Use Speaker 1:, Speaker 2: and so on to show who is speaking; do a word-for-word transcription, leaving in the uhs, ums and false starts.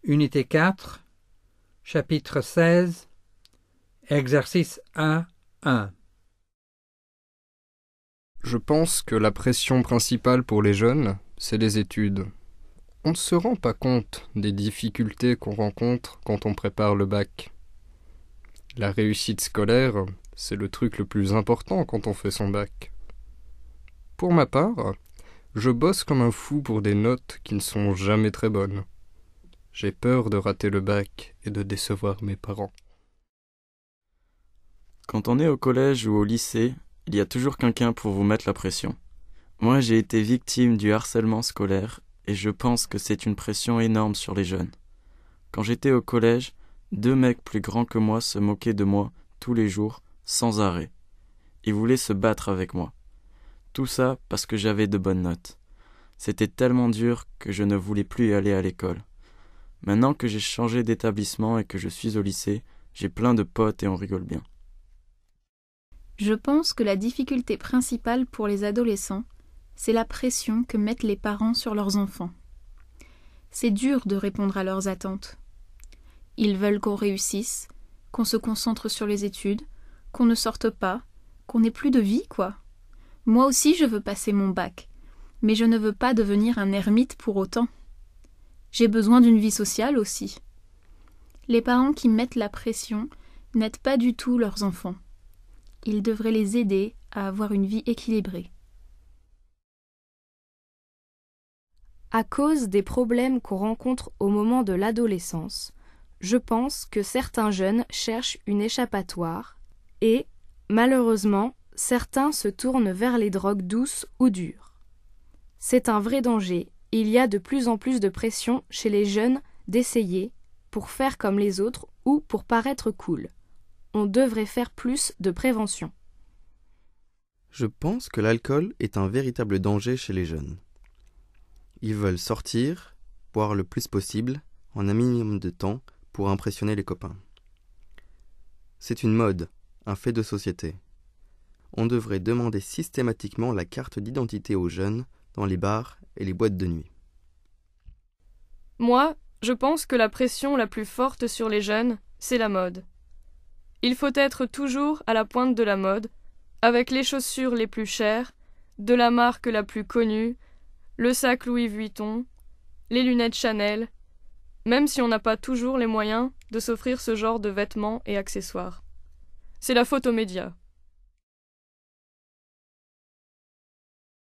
Speaker 1: Unité quatre, chapitre seize, exercice un un.
Speaker 2: Je pense que la pression principale pour les jeunes, c'est les études. On ne se rend pas compte des difficultés qu'on rencontre quand on prépare le bac. La réussite scolaire, c'est le truc le plus important quand on fait son bac. Pour ma part, je bosse comme un fou pour des notes qui ne sont jamais très bonnes. J'ai peur de rater le bac et de décevoir mes parents.
Speaker 3: Quand on est au collège ou au lycée, il y a toujours quelqu'un pour vous mettre la pression. Moi, j'ai été victime du harcèlement scolaire et je pense que c'est une pression énorme sur les jeunes. Quand j'étais au collège, deux mecs plus grands que moi se moquaient de moi tous les jours, sans arrêt. Ils voulaient se battre avec moi. Tout ça parce que j'avais de bonnes notes. C'était tellement dur que je ne voulais plus aller à l'école. Maintenant que j'ai changé d'établissement et que je suis au lycée, j'ai plein de potes et on rigole bien.
Speaker 4: Je pense que la difficulté principale pour les adolescents, c'est la pression que mettent les parents sur leurs enfants. C'est dur de répondre à leurs attentes. Ils veulent qu'on réussisse, qu'on se concentre sur les études, qu'on ne sorte pas, qu'on n'ait plus de vie, quoi. Moi aussi, je veux passer mon bac, mais je ne veux pas devenir un ermite pour autant. J'ai besoin d'une vie sociale aussi. Les parents qui mettent la pression n'aident pas du tout leurs enfants. Ils devraient les aider à avoir une vie équilibrée.
Speaker 5: À cause des problèmes qu'on rencontre au moment de l'adolescence, je pense que certains jeunes cherchent une échappatoire et, malheureusement, certains se tournent vers les drogues douces ou dures. C'est un vrai danger. Il y a de plus en plus de pression chez les jeunes d'essayer pour faire comme les autres ou pour paraître cool. On devrait faire plus de prévention.
Speaker 6: Je pense que l'alcool est un véritable danger chez les jeunes. Ils veulent sortir, boire le plus possible, en un minimum de temps, pour impressionner les copains. C'est une mode, un fait de société. On devrait demander systématiquement la carte d'identité aux jeunes dans les bars et les boîtes de nuit.
Speaker 7: Moi, je pense que la pression la plus forte sur les jeunes, c'est la mode. Il faut être toujours à la pointe de la mode, avec les chaussures les plus chères, de la marque la plus connue, le sac Louis Vuitton, les lunettes Chanel, même si on n'a pas toujours les moyens de s'offrir ce genre de vêtements et accessoires. C'est la faute aux médias.